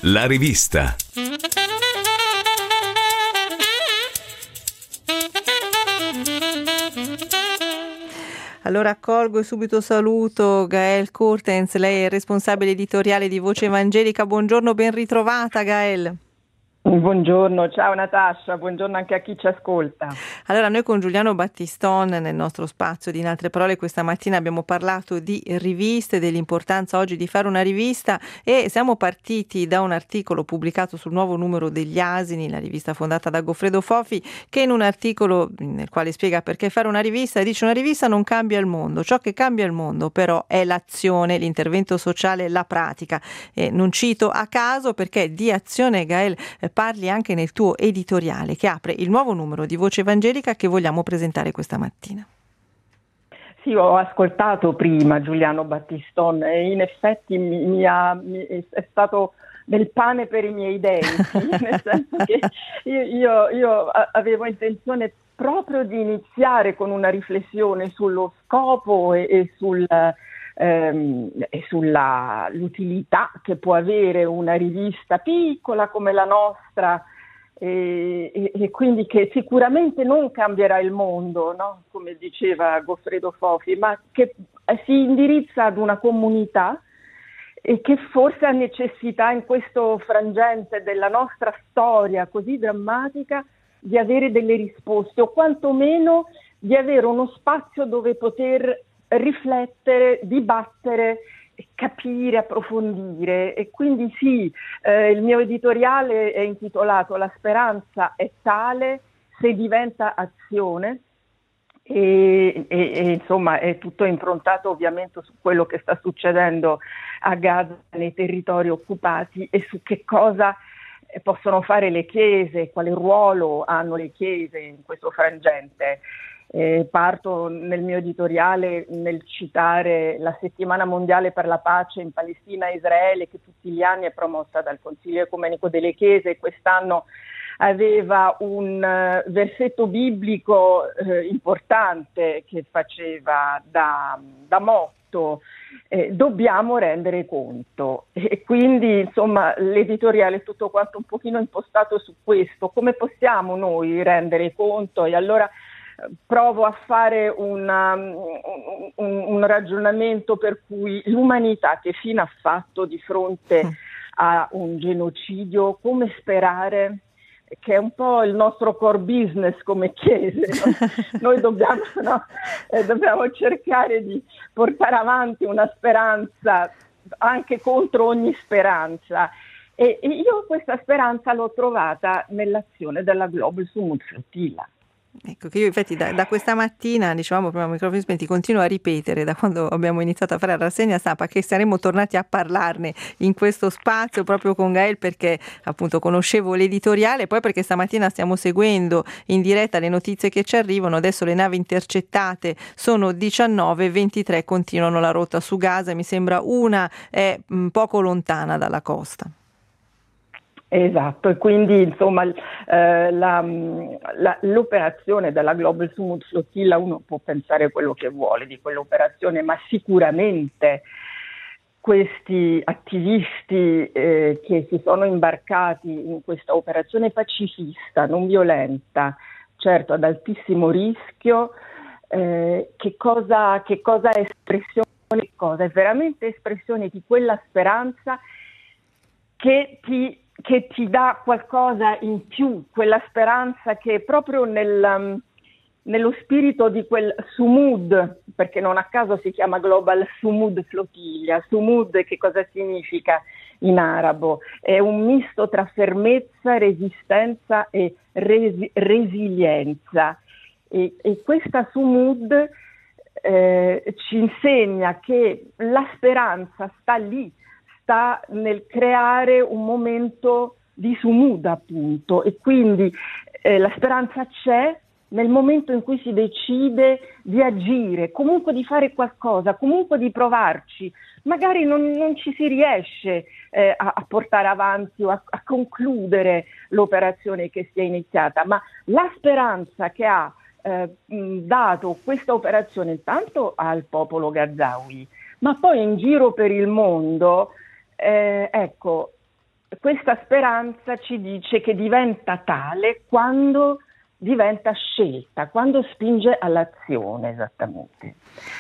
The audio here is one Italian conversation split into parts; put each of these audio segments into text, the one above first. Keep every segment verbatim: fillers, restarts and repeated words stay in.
La rivista. Allora accolgo e subito saluto Gaëlle Courtens, lei è responsabile editoriale di Voce Evangelica. Buongiorno, ben ritrovata Gaëlle. Buongiorno, ciao Natascia, buongiorno anche a chi ci ascolta. Allora, noi con Giuliano Battiston nel nostro spazio di In Altre Parole questa mattina abbiamo parlato di riviste, dell'importanza oggi di fare una rivista, e siamo partiti da un articolo pubblicato sul nuovo numero degli Asini, la rivista fondata da Goffredo Fofi, che in un articolo nel quale spiega perché fare una rivista dice: una rivista non cambia il mondo, ciò che cambia il mondo però è l'azione, l'intervento sociale, la pratica. E non cito a caso perché di azione, Gaëlle, parli anche nel tuo editoriale che apre il nuovo numero di Voce Evangelica che vogliamo presentare questa mattina. Sì, ho ascoltato prima Giuliano Battiston e in effetti mi, mi ha, mi, è stato del pane per i miei denti, nel senso che io, io, io avevo intenzione proprio di iniziare con una riflessione sullo scopo e, e sul... Ehm, e sulla l'utilità che può avere una rivista piccola come la nostra e, e, e quindi che sicuramente non cambierà il mondo, no? Come diceva Goffredo Fofi, ma che si indirizza ad una comunità e che forse ha necessità in questo frangente della nostra storia così drammatica di avere delle risposte o quantomeno di avere uno spazio dove poter riflettere, dibattere, capire, approfondire. E quindi sì, eh, il mio editoriale è intitolato La speranza è tale se diventa azione e, e, e insomma è tutto improntato ovviamente su quello che sta succedendo a Gaza, nei territori occupati, e su che cosa possono fare le chiese, quale ruolo hanno le chiese in questo frangente. Eh, parto nel mio editoriale nel citare la settimana mondiale per la pace in Palestina e Israele, che tutti gli anni è promossa dal Consiglio Ecumenico delle Chiese, e quest'anno aveva un uh, versetto biblico uh, importante che faceva da, da motto: eh, dobbiamo rendere conto. E quindi insomma l'editoriale è tutto quanto un pochino impostato su questo: come possiamo noi rendere conto? E allora provo a fare una, un, un ragionamento per cui l'umanità che fine ha fatto di fronte a un genocidio, come sperare, che è un po' il nostro core business come chiese, no? Noi dobbiamo, no? eh, dobbiamo cercare di portare avanti una speranza anche contro ogni speranza. E, e io questa speranza l'ho trovata nell'azione della Global Sumud Flotilla. Ecco che io infatti da, da questa mattina, dicevamo prima a microfoni spenti, continuo a ripetere da quando abbiamo iniziato a fare la rassegna stampa che saremmo tornati a parlarne in questo spazio proprio con Gaëlle, perché appunto conoscevo l'editoriale, poi perché stamattina stiamo seguendo in diretta le notizie che ci arrivano. Adesso le navi intercettate sono diciannove, ventitré continuano la rotta su Gaza, mi sembra una è mh, poco lontana dalla costa. Esatto, e quindi insomma eh, la, la, l'operazione della Global Sumud Flotilla, uno può pensare quello che vuole di quell'operazione, ma sicuramente questi attivisti eh, che si sono imbarcati in questa operazione pacifista, non violenta, certo ad altissimo rischio, eh, che cosa, che cosa è espressione, che cosa è veramente espressione di quella speranza che ti che ti dà qualcosa in più, quella speranza che proprio nel, um, nello spirito di quel Sumud, perché non a caso si chiama Global Sumud Flotilla. Sumud che cosa significa in arabo? È un misto tra fermezza, resistenza e resi- resilienza. E, e questa Sumud eh, ci insegna che la speranza sta lì, sta nel creare un momento di sumud, appunto, e quindi eh, la speranza c'è nel momento in cui si decide di agire, comunque di fare qualcosa, comunque di provarci. Magari non, non ci si riesce eh, a, a portare avanti o a, a concludere l'operazione che si è iniziata, ma la speranza che ha eh, dato questa operazione intanto al popolo gazawi, ma poi in giro per il mondo, Eh, ecco, questa speranza ci dice che diventa tale quando diventa scelta, quando spinge all'azione, esattamente.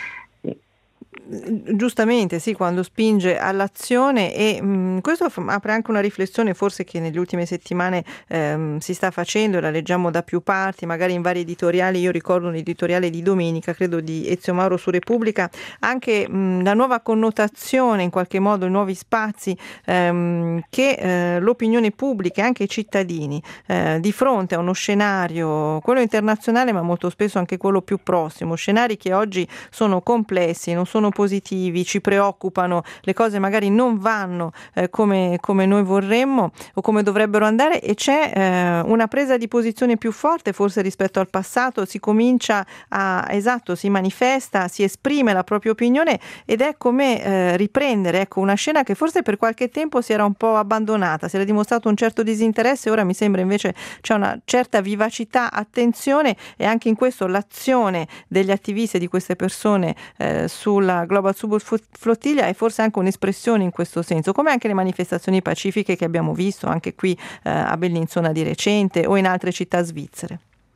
Giustamente, sì, quando spinge all'azione e mh, questo f- apre anche una riflessione forse che nelle ultime settimane ehm, si sta facendo e la leggiamo da più parti, magari in vari editoriali. Io ricordo un editoriale di domenica, credo di Ezio Mauro su Repubblica, anche mh, la nuova connotazione, in qualche modo i nuovi spazi ehm, che eh, l'opinione pubblica e anche i cittadini eh, di fronte a uno scenario, quello internazionale ma molto spesso anche quello più prossimo, scenari che oggi sono complessi, non sono positivi, ci preoccupano, le cose magari non vanno eh, come, come noi vorremmo o come dovrebbero andare, e c'è eh, una presa di posizione più forte forse rispetto al passato, si comincia a, esatto, si manifesta, si esprime la propria opinione ed è come eh, riprendere, ecco, una scena che forse per qualche tempo si era un po' abbandonata, si era dimostrato un certo disinteresse, ora mi sembra invece c'è una certa vivacità, attenzione, e anche in questo l'azione degli attivisti e di queste persone eh, sulla Global Subud Flottiglia è forse anche un'espressione in questo senso, come anche le manifestazioni pacifiche che abbiamo visto anche qui eh, a Bellinzona di recente o in altre città svizzere.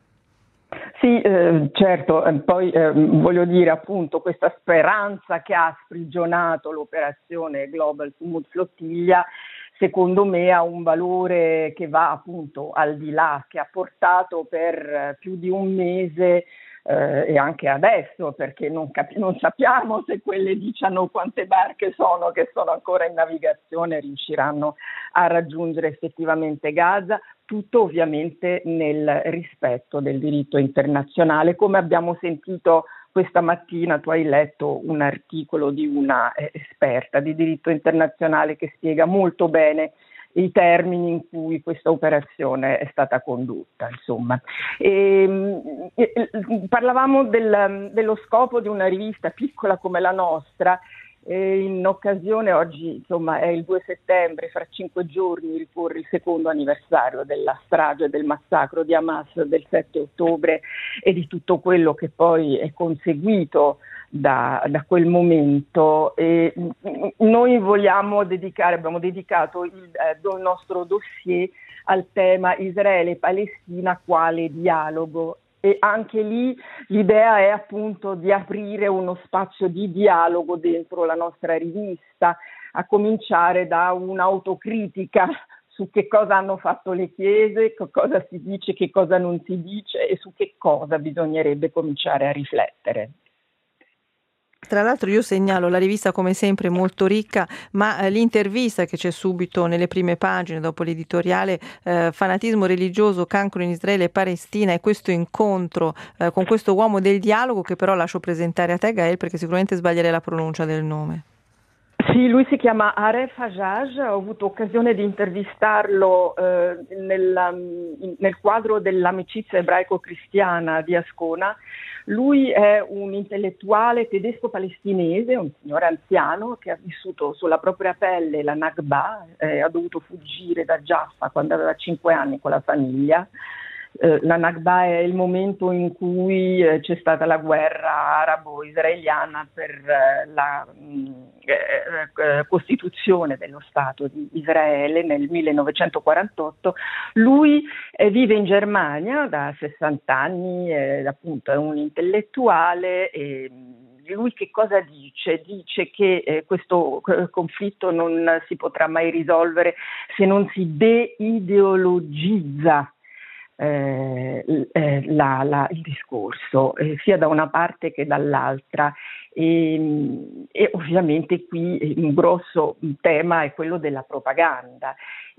Sì, eh, certo, eh, poi eh, voglio dire appunto questa speranza che ha sprigionato l'operazione Global Subud Flottiglia secondo me ha un valore che va appunto al di là, che ha portato per eh, più di un mese Eh, e anche adesso, perché non, capi- non sappiamo se quelle diciannove quante barche sono che sono ancora in navigazione riusciranno a raggiungere effettivamente Gaza, tutto ovviamente nel rispetto del diritto internazionale. Come abbiamo sentito questa mattina, tu hai letto un articolo di una eh, esperta di diritto internazionale che spiega molto bene i termini in cui questa operazione è stata condotta, insomma. E, e, parlavamo del, dello scopo di una rivista piccola come la nostra, e in occasione, oggi insomma è il due settembre, fra cinque giorni ricorre il secondo anniversario della strage del massacro di Hamas del sette ottobre e di tutto quello che poi è conseguito Da, da quel momento, e noi vogliamo dedicare, abbiamo dedicato il, eh, il nostro dossier al tema Israele-Palestina quale dialogo, e anche lì l'idea è appunto di aprire uno spazio di dialogo dentro la nostra rivista, a cominciare da un'autocritica su che cosa hanno fatto le chiese, che cosa si dice, che cosa non si dice e su che cosa bisognerebbe cominciare a riflettere. Tra l'altro io segnalo la rivista come sempre molto ricca, ma eh, l'intervista che c'è subito nelle prime pagine dopo l'editoriale eh, fanatismo religioso, cancro in Israele e Palestina, e questo incontro eh, con questo uomo del dialogo che però lascio presentare a te, Gael, perché sicuramente sbaglierei la pronuncia del nome. Sì, lui si chiama Aref Hajjaj, ho avuto occasione di intervistarlo eh, nel, nel quadro dell'amicizia ebraico-cristiana di Ascona. Lui è un intellettuale tedesco-palestinese, un signore anziano che ha vissuto sulla propria pelle la Nakba, eh, ha dovuto fuggire da Jaffa quando aveva cinque anni con la famiglia. Eh, la Nakba è il momento in cui eh, c'è stata la guerra arabo-israeliana per eh, la mh, eh, costituzione dello Stato di Israele nel millenovecentoquarantotto. Lui eh, vive in Germania da sessanta anni, eh, appunto è un intellettuale. E, lui che cosa dice? Dice che eh, questo eh, conflitto non si potrà mai risolvere se non si deideologizza Eh, eh, la, la, il discorso, eh, sia da una parte che dall'altra, e, e ovviamente qui un grosso tema è quello della propaganda,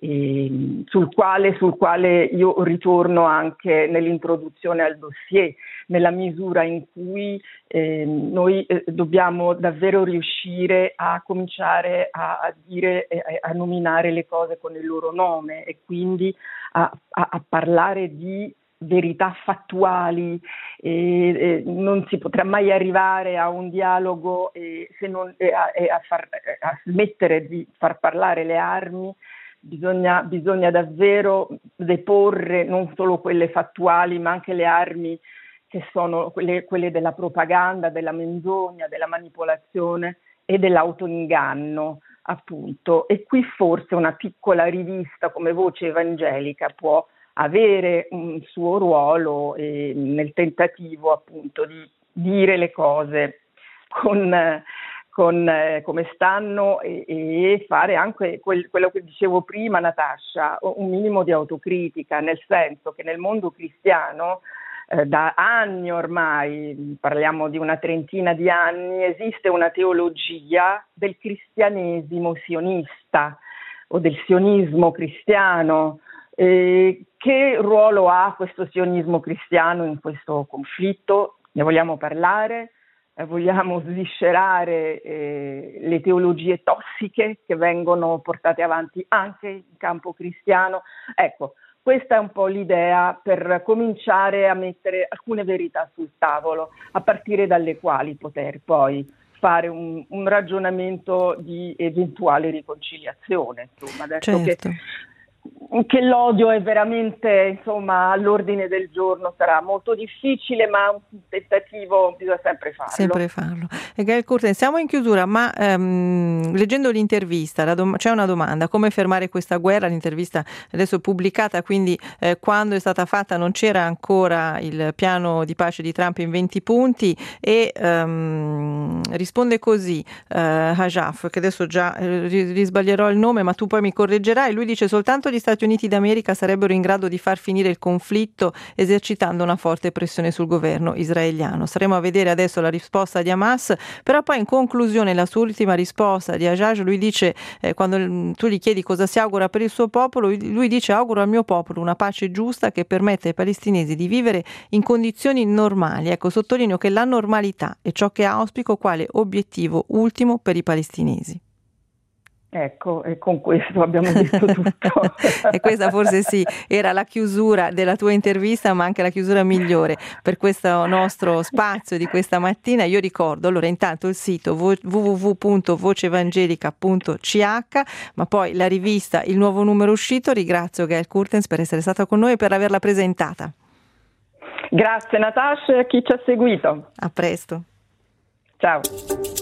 e, sul, quale, sul quale io ritorno anche nell'introduzione al dossier, nella misura in cui eh, noi eh, dobbiamo davvero riuscire a cominciare a, a dire, eh, a nominare le cose con il loro nome, e quindi A, a, a parlare di verità fattuali. E, e non si potrà mai arrivare a un dialogo e, se non, e a, e a, far, a smettere di far parlare le armi. Bisogna, bisogna davvero deporre non solo quelle fattuali ma anche le armi che sono quelle, quelle della propaganda, della menzogna, della manipolazione e dell'autoinganno. appunto, e qui forse una piccola rivista come Voce Evangelica può avere un suo ruolo eh, nel tentativo appunto di dire le cose con, con eh, come stanno e, e fare anche quel, quello che dicevo prima, Natascia, un minimo di autocritica, nel senso che nel mondo cristiano eh, da anni ormai, parliamo di una trentina di anni, esiste una teologia del cristianesimo sionista o del sionismo cristiano. Eh, che ruolo ha questo sionismo cristiano in questo conflitto? Ne vogliamo parlare? Eh, vogliamo sviscerare eh, le teologie tossiche che vengono portate avanti anche in campo cristiano? Ecco, questa è un po' l'idea per cominciare a mettere alcune verità sul tavolo, a partire dalle quali poter poi fare un, un ragionamento di eventuale riconciliazione. Insomma, adesso Certo. che che l'odio è veramente, insomma, all'ordine del giorno, sarà molto difficile, ma un tentativo bisogna sempre farlo. Sempre farlo. E Gail Curtin, siamo in chiusura, ma ehm, leggendo l'intervista la dom- c'è una domanda: come fermare questa guerra? L'intervista adesso è pubblicata, quindi eh, quando è stata fatta non c'era ancora il piano di pace di Trump in venti punti, e ehm, risponde così eh, Hajaf, che adesso già eh, risbaglierò il nome, ma tu poi mi correggerai. Lui dice: soltanto gli Stati Uniti d'America sarebbero in grado di far finire il conflitto esercitando una forte pressione sul governo israeliano. Saremo a vedere adesso la risposta di Hamas, però poi in conclusione la sua ultima risposta di Hajj, lui dice, eh, quando tu gli chiedi cosa si augura per il suo popolo, lui dice: auguro al mio popolo una pace giusta che permetta ai palestinesi di vivere in condizioni normali. Ecco, sottolineo che la normalità è ciò che auspico quale obiettivo ultimo per i palestinesi. Ecco, e con questo abbiamo detto tutto. E questa forse sì, era la chiusura della tua intervista, ma anche la chiusura migliore per questo nostro spazio di questa mattina. Io ricordo allora intanto il sito w w w punto voce evangelica punto c h, ma poi la rivista, il nuovo numero uscito. Ringrazio Gail Curtens per essere stata con noi e per averla presentata. Grazie Natascia e a chi ci ha seguito. A presto. Ciao.